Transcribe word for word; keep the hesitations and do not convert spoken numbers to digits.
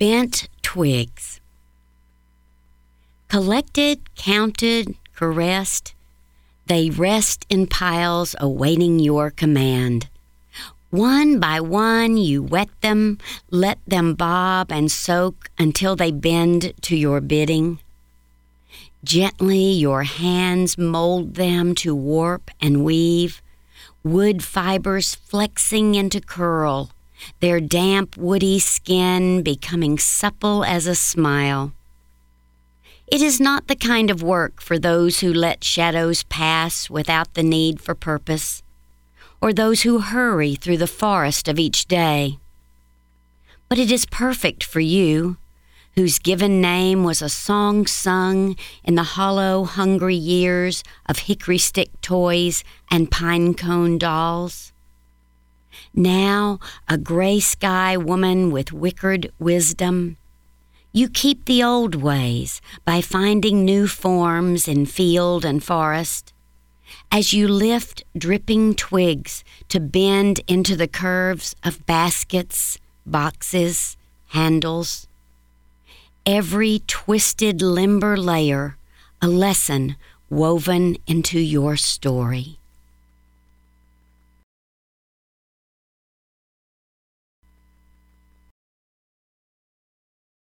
Bent twigs. Collected, counted, caressed, they rest in piles awaiting your command. One by one you wet them, let them bob and soak until they bend to your bidding. Gently your hands mold them to warp and weave, wood fibers flexing into curl, their damp woody skin becoming supple as a smile. It is not the kind of work for those who let shadows pass without the need for purpose, or those who hurry through the forest of each day. But it is perfect for you, whose given name was a song sung in the hollow, hungry years of hickory stick toys and pine cone dolls. Now, a gray sky woman with wickered wisdom, you keep the old ways by finding new forms in field and forest. As you lift dripping twigs to bend into the curves of baskets, boxes, handles. Every twisted limber layer, a lesson woven into your story.